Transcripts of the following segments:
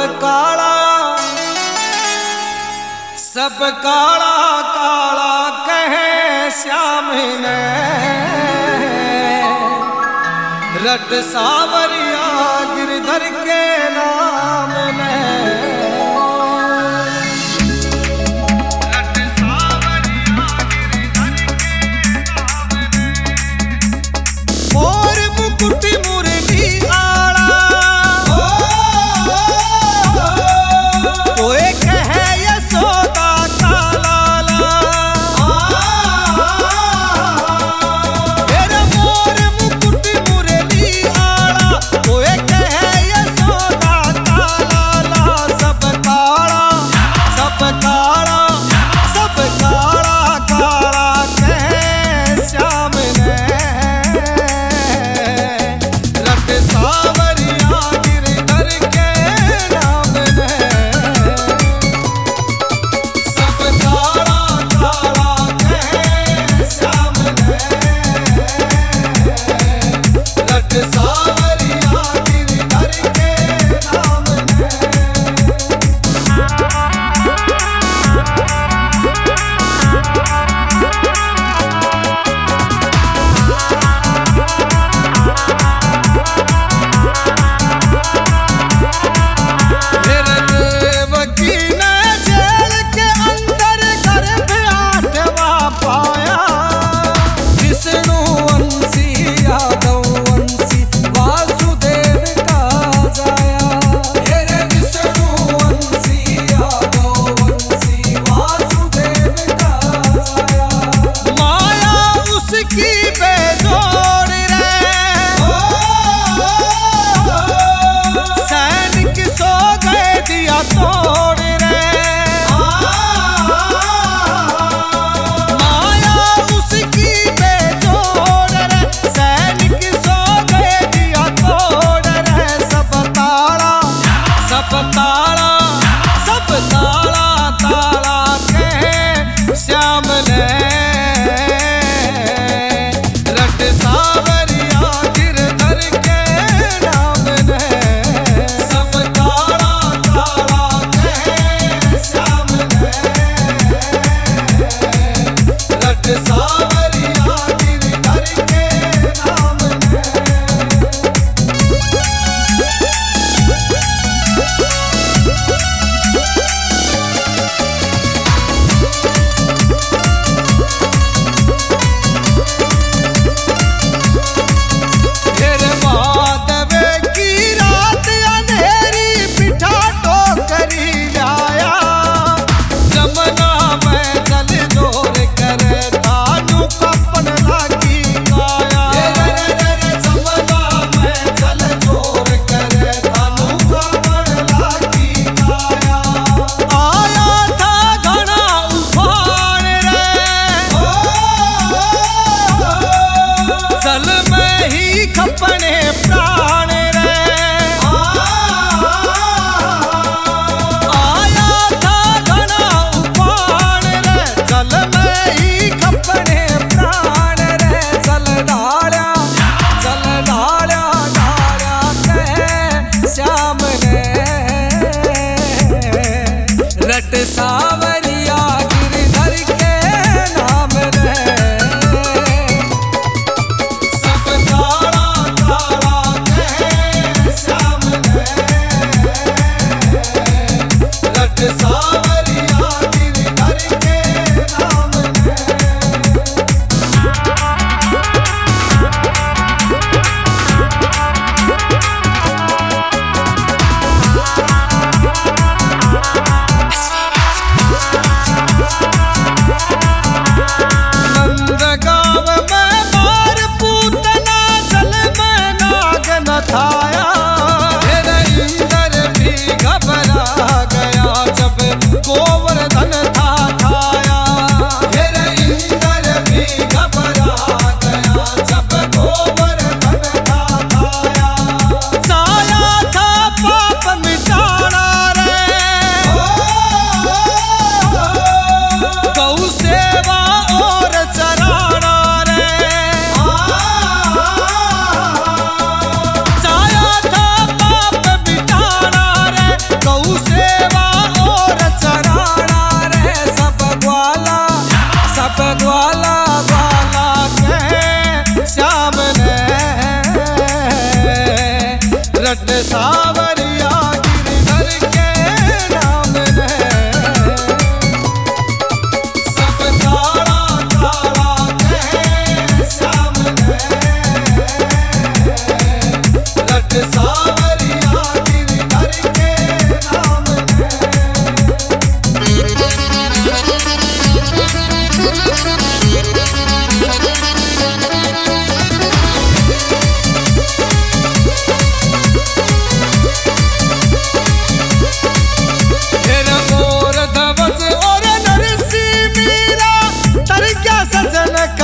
काला सब काला काला कहे श्याम ने रट सावरिया गिरधर के नाम ने मोर मुकुट मुरली आला कोई कहे यशोदा का लाला मेरा मोर मुकुट मुरली आला कोई कहे यशोदा का लाला सब काला सब काला सब काला काला कहे श्याम ने सावरिया गिरधर के नाम में सब काला काला कहे श्याम ने रट सावरिया गिरधर के नाम में तोड़ रे माया उसकी बेजोड़ रे सैनिक सो गए दिया तोड़ रे सब ताला ताला ताला के श्याम ने रट सावरिया गिरधर के नाम ने सब रट सावरिया गिरधर के नाम ने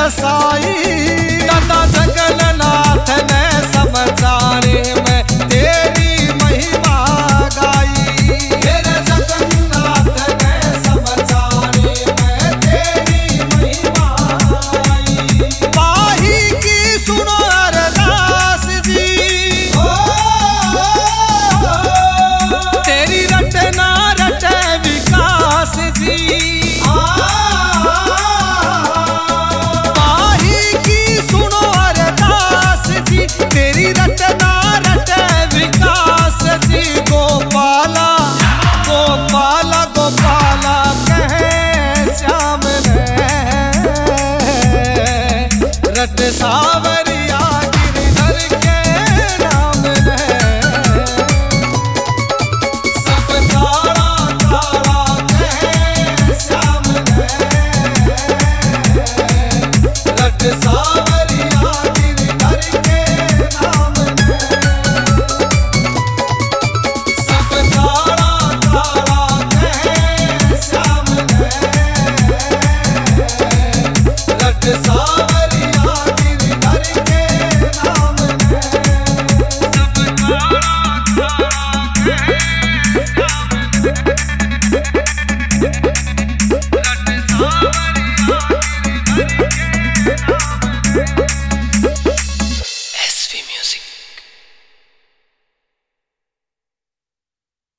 సాయి